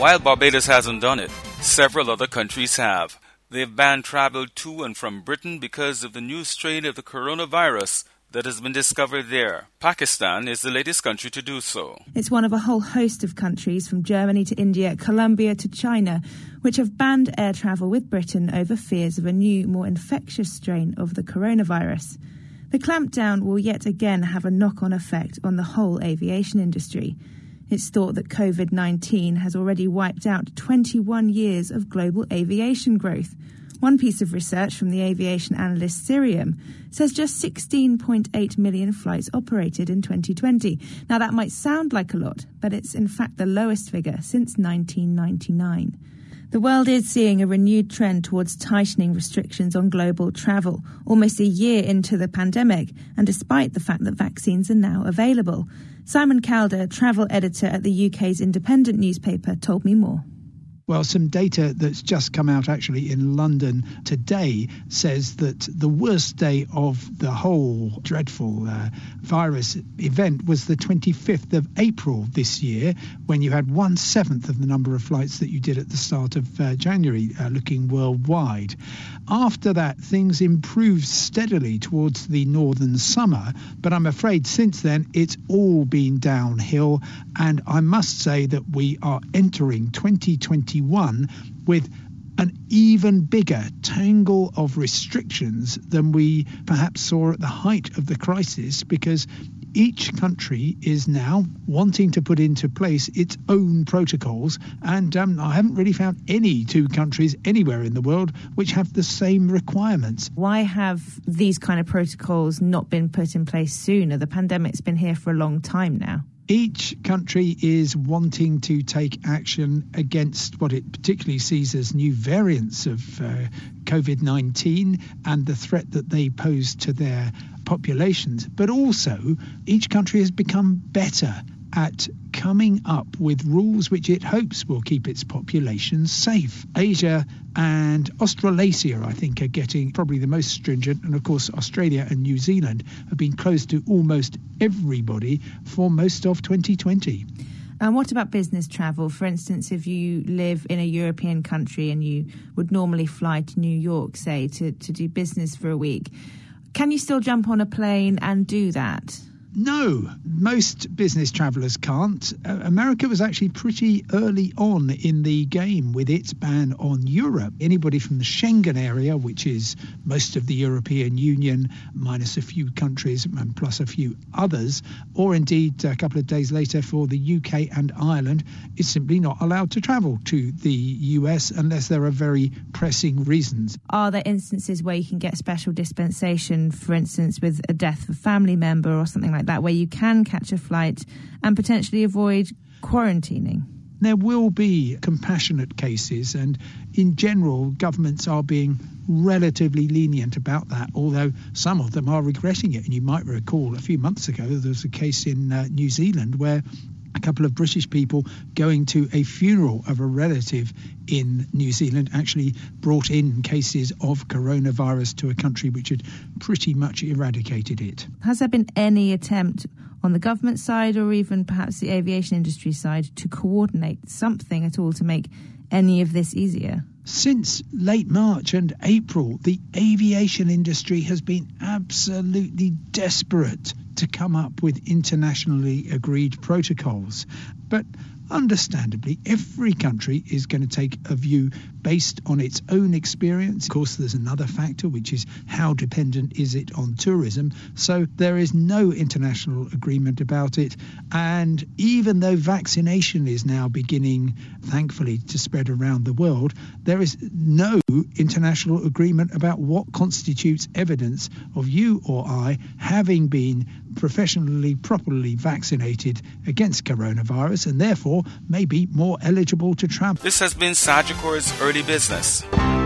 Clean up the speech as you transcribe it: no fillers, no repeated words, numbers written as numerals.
While Barbados hasn't done it, several other countries have. They've banned travel to and from Britain because of the new strain of the coronavirus that has been discovered there. Pakistan is the latest country to do so. It's one of a whole host of countries, from Germany to India, Colombia to China, which have banned air travel with Britain over fears of a new, more infectious strain of the coronavirus. The clampdown will yet again have a knock-on effect on the whole aviation industry. It's thought that COVID-19 has already wiped out 21 years of global aviation growth. One piece of research from the aviation analyst Cirium says just 16.8 million flights operated in 2020. Now, that might sound like a lot, but it's in fact the lowest figure since 1999. The world is seeing a renewed trend towards tightening restrictions on global travel, almost a year into the pandemic, and despite the fact that vaccines are now available. Simon Calder, travel editor at the UK's independent newspaper, told me more. Well, some data that's just come out actually in London today says that the worst day of the whole dreadful virus event was the 25th of April this year, when you had 1/7 of the number of flights that you did at the start of January, looking worldwide. After that, things improved steadily towards the northern summer, but I'm afraid since then it's all been downhill, and I must say that we are entering 2021 with an even bigger tangle of restrictions than we perhaps saw at the height of the crisis, because each country is now wanting to put into place its own protocols, and I haven't really found any two countries anywhere in the world which have the same requirements. Why have these kind of protocols not been put in place sooner? The pandemic's been here for a long time now. Each country is wanting to take action against what it particularly sees as new variants of COVID-19 and the threat that they pose to their populations. But also, each country has become better at coming up with rules which it hopes will keep its population safe. Asia and Australasia, I think, are getting probably the most stringent, and of course Australia and New Zealand have been closed to almost everybody for most of 2020. And what about business travel? For instance, if you live in a European country and you would normally fly to New York, say, to do business for a week, can you still jump on a plane and do that? No, most business travellers can't. America was actually pretty early on in the game with its ban on Europe. Anybody from the Schengen area, which is most of the European Union, minus a few countries and plus a few others, or indeed a couple of days later for the UK and Ireland, is simply not allowed to travel to the US unless there are very pressing reasons. Are there instances where you can get special dispensation, for instance, with a death of a family member or something like that, where you can catch a flight and potentially avoid quarantining? There will be compassionate cases, and in general, governments are being relatively lenient about that, although some of them are regretting it. And you might recall a few months ago, there was a case in New Zealand where a couple of British people going to a funeral of a relative in New Zealand actually brought in cases of coronavirus to a country which had pretty much eradicated it. Has there been any attempt on the government side, or even perhaps the aviation industry side, to coordinate something at all to make any of this easier? Since late March and April, the aviation industry has been absolutely desperate to come up with internationally agreed protocols. But understandably, every country is going to take a view based on its own experience. Of course, there's another factor, which is how dependent is it on tourism. So there is no international agreement about it. And even though vaccination is now beginning, thankfully, to spread around the world, there is no international agreement about what constitutes evidence of you or I having been professionally, properly vaccinated against coronavirus, and therefore may be more eligible to travel. This has been Sagicor's Early Business.